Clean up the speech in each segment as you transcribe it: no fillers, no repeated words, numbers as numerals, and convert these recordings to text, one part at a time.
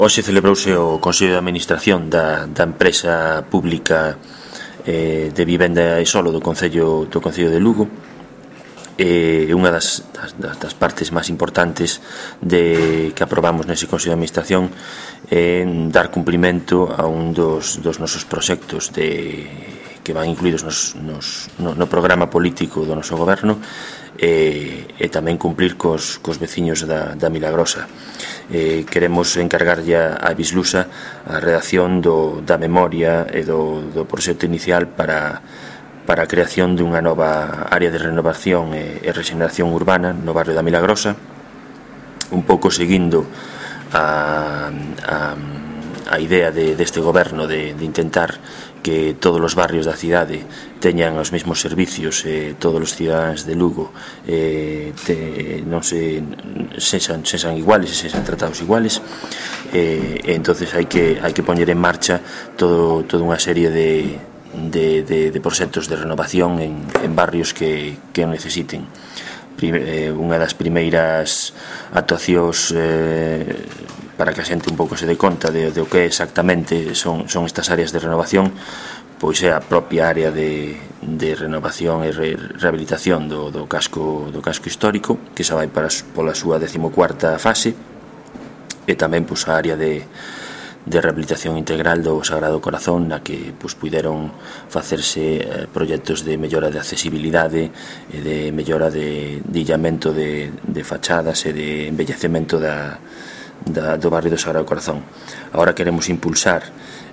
Hoxe celebrouse o Consello de Administración da empresa pública de vivenda e solo do Concello de Lugo. Unha das partes máis importantes que aprobamos nese Consello de Administración é dar cumprimento a un dos nosos proxectos que van incluídos no programa político do noso goberno e tamén cumplir cos veciños da Milagrosa. Queremos encargarlle a Bislusa a redacción da memoria e do proxecto inicial para a creación dunha nova área de renovación e rexeneración urbana no barrio da Milagrosa, un pouco seguindo a idea deste goberno de intentar que todos os barrios da cidade teñan os mesmos servicios e todos os cidadáns de Lugo non sexan iguales e sexan tratados iguales, e entonces hai que poñer en marcha toda unha serie de proxectos de renovación en barrios que o necesiten. Unha das primeiras actuacións para que a xente un pouco se dé conta de o que exactamente son estas áreas de renovación, pois é a propia área de renovación e rehabilitación do casco histórico, que xa vai pola súa 14ª fase, e tamén pois a área de rehabilitación integral do Sagrado Corazón, na que puideron facerse proxectos de mellora de accesibilidade e de mellora de illamento de fachadas e de embellecemento do barrio do Sagrado Corazón. Agora queremos impulsar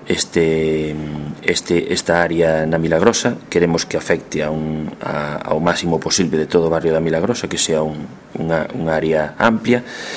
esta área na Milagrosa. Queremos que afecte ao máximo posible de todo o barrio da Milagrosa, que sea unha área amplia,